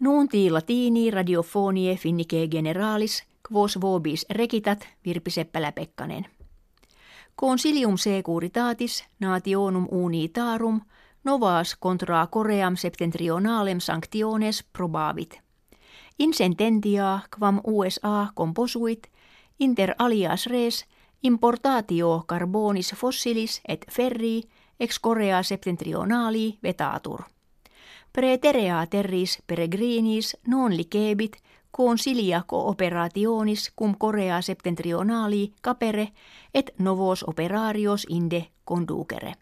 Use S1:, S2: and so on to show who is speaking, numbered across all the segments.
S1: Nunti latini radiofonie finnike generalis, quos vobis recitat Virpi Seppälä-Pekkanen. Consilium securitatis nationum unitarum novas contra Coream septentrionalem sanctiones probavit. In sententia quam USA composuit inter alias res importatio carbonis fossilis et ferri ex Corea septentrionali vetatur. Praeterea terris peregrinis non licebit consilia cooperationis cum Corea septentrionali capere et novos operarios inde conducere.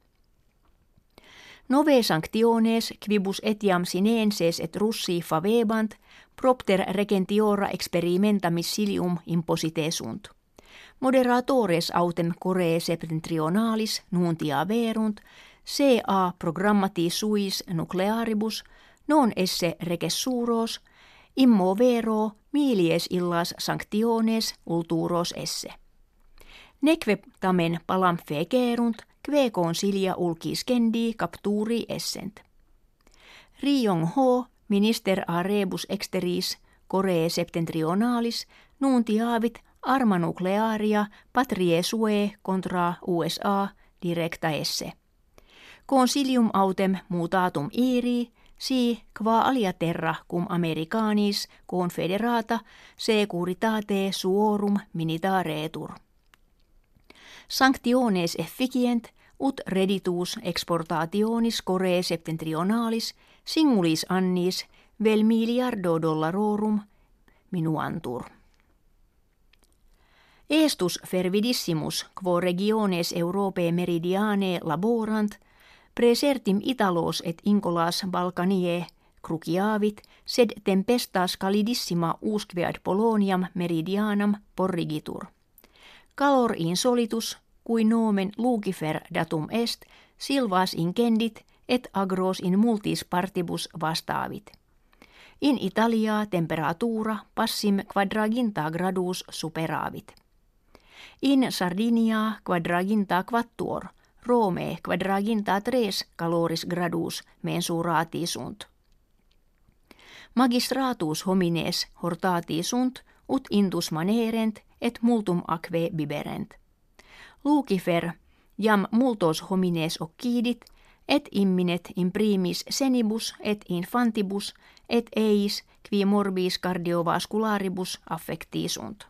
S1: Nove sanctiones quibus etiam sinenses et Russi favebant propter regentiora experimenta missilium imposite sunt. Moderatores autem Coreae septentrionalis nuntia verunt, CA programmati suis nuclearibus non esse regessuros, immo vero milies illas sanctiones ulturos esse. Neque tamen palam fegerunt, kve consilia ulciscendi capturi essent. Ri Yong-ho, minister a rebus exteris Coreae septentrionalis, nuntiavit arma nuclearia patrie sue contra USA directa esse. Consilium autem mutatum iri, si qua alia terra cum Americanis confederata securitate suorum militaretur. Sanctiones efficient ut reditus exportationis Coreae septentrionalis singulis annis vel miliardo dollarorum minuantur. Estus fervidissimus quo regiones Europae meridianae laborant praesertim Italos et incolas Balkaniae cruciavit, sed tempestas calidissima usquead Poloniam meridianam porrigitur. Calor insolitus, cui nomen Lucifer datum est, silvas incendit et agros in multis partibus vastavit. In Italia temperatura passim quadraginta gradus superavit. In Sardinia quadraginta quattuor, Rome quadraginta 3 caloris gradus mensurati sunt. Magistratus homines hortati sunt, ut intus manerent et multum aquae biberent. Lucifer jam multos homines occidit, et imminet in primis senibus et infantibus et eis qui morbis cardiovascularibus affecti sunt.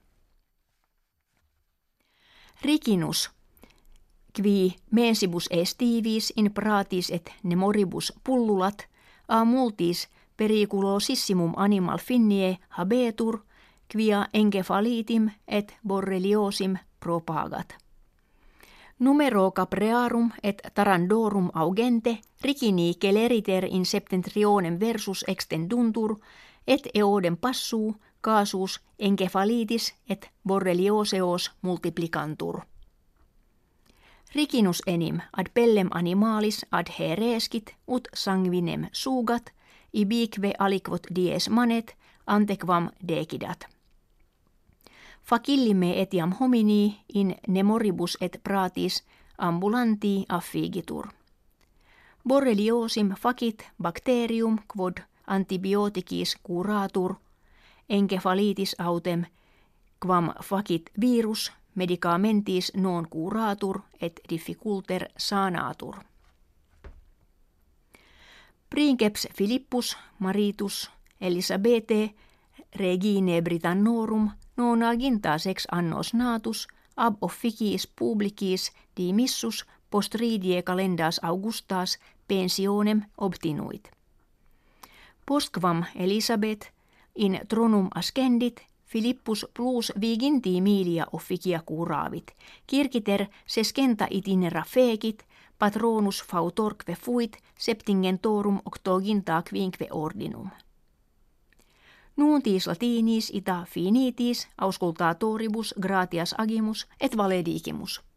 S1: Ricinus, qui mensibus estivis in pratis et nemoribus pullulat, a multis periculosissimum animal finnie habetur, quia encephalitim et borreliosim propagat. Numero caprearum et tarandorum augente ricini celeriter in septentrionem versus extenduntur, et eodem passuu, casus encephalitis et borrelioseos multiplicantur. Ricinus enim ad pellem animalis adherescit ut sanguinem sugat, ibique aliquot dies manet antequam decidat. Facillime etiam homini in nemoribus et pratis ambulanti affigitur. Borreliosim facit bacterium quod antibioticis curatur, encephalitis autem quam facit virus medicamentis non curatur et difficulter sanatur. Princeps Philippus Maritus Elisabete regine Britannorum nonaginta sex annos natus ab officiis publicis dimissus postridie calendas Augustas pensionem obtinuit. Postquam Elisabeth in tronum ascendit, Philippus plus viginti milia officia curavit, circiter sescenta itinera fecit, patronus fautorque fuit septingentorum octoginta quinque ordinum. Nuntis latinis ita finitis auscultatoribus gratias agimus et valedigimus.